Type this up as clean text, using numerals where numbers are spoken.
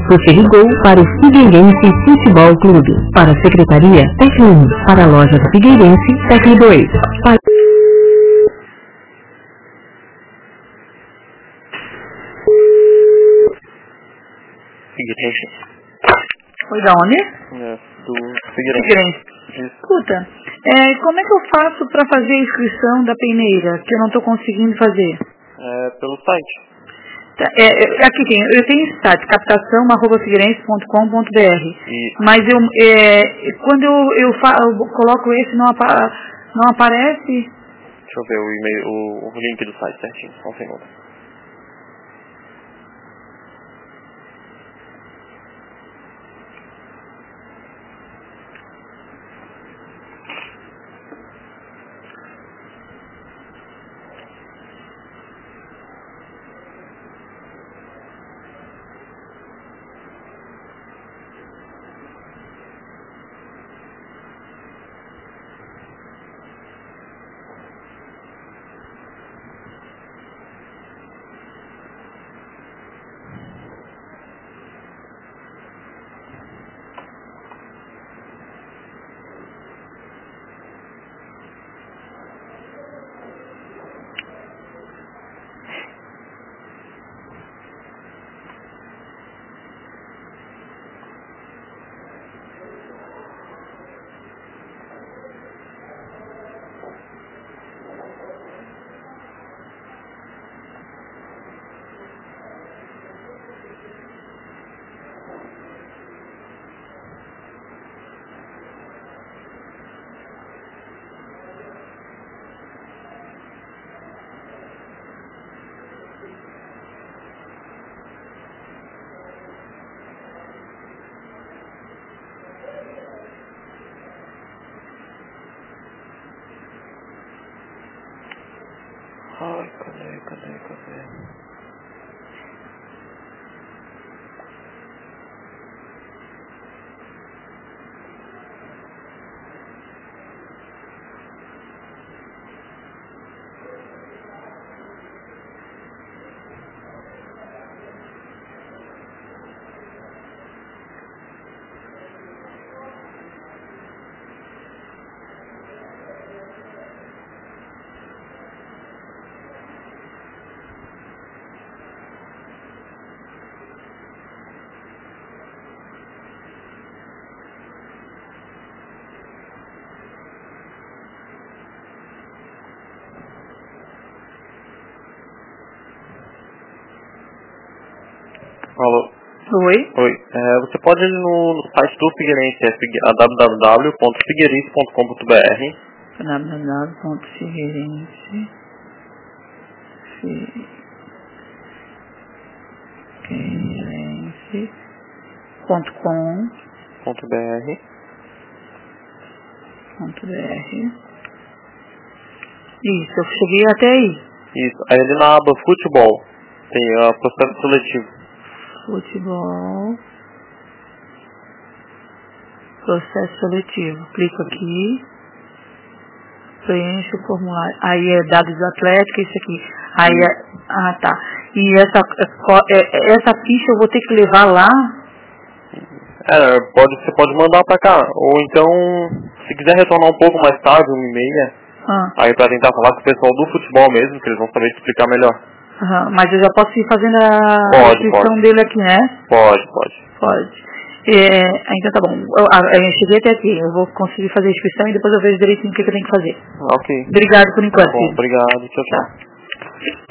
Você ligou para o Figueirense Futebol Clube. Para a Secretaria, tecle 1. Para a loja do Figueirense, tecle 2. Para... Figueirense. Oi, da onde? Do Figueirense. Escuta, como é que eu faço para fazer a inscrição da peneira, que eu não estou conseguindo fazer? Pelo site. Aqui eu tenho esse site, captação@figueirense.com.br. Mas quando eu coloco esse, não aparece? Deixa eu ver o e-mail, o link do site certinho, só um segundo. Ai, cadê? Alô? Oi? Você pode ir no site do Figueirense, www.figueirense.com.br. www.figueirense.com.br. Isso, eu cheguei até aí. Isso, aí ali na aba Futebol tem o processo seletivo. Futebol, processo seletivo. Clico aqui, preencho o formulário. Aí é dados do Atlético, isso aqui. Aí tá. E essa ficha eu vou ter que levar lá? Você pode mandar pra cá. Ou então, se quiser retornar um pouco mais tarde, 1h30, aí pra tentar falar com o pessoal do futebol mesmo, que eles vão saber te explicar melhor. Mas eu já posso ir fazendo a inscrição dele aqui, né? Pode. Então tá bom. Eu cheguei até aqui. Eu vou conseguir fazer a inscrição e depois eu vejo direitinho o que eu tenho que fazer. Ok. Obrigado por enquanto. Tá bom, obrigado. Tchau.